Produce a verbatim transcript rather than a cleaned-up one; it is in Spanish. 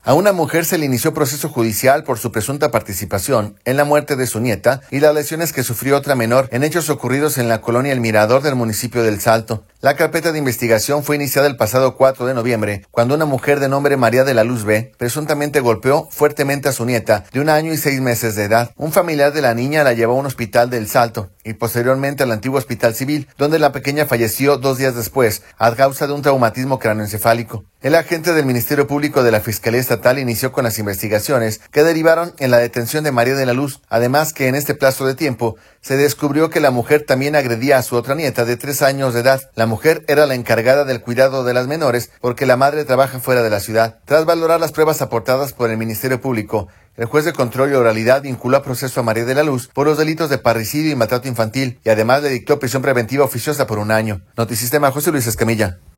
A una mujer se le inició proceso judicial por su presunta participación en la muerte de su nieta y las lesiones que sufrió otra menor en hechos ocurridos en la colonia El Mirador del municipio del Salto. La carpeta de investigación fue iniciada el pasado cuatro de noviembre, cuando una mujer de nombre María de la Luz B presuntamente golpeó fuertemente a su nieta de un año y seis meses de edad. Un familiar de la niña la llevó a un hospital del Salto y posteriormente al antiguo hospital civil, donde la pequeña falleció dos días después a causa de un traumatismo cráneoencefálico. El agente del Ministerio Público de la Fiscalía Estatal inició con las investigaciones que derivaron en la detención de María de la Luz, además que en este plazo de tiempo se descubrió que la mujer también agredía a su otra nieta de tres años de edad. La mujer era la encargada del cuidado de las menores porque la madre trabaja fuera de la ciudad. Tras valorar las pruebas aportadas por el Ministerio Público, el juez de control y oralidad vinculó a proceso a María de la Luz por los delitos de parricidio y maltrato infantil y además le dictó prisión preventiva oficiosa por un año. Notisistema, José Luis Escamilla.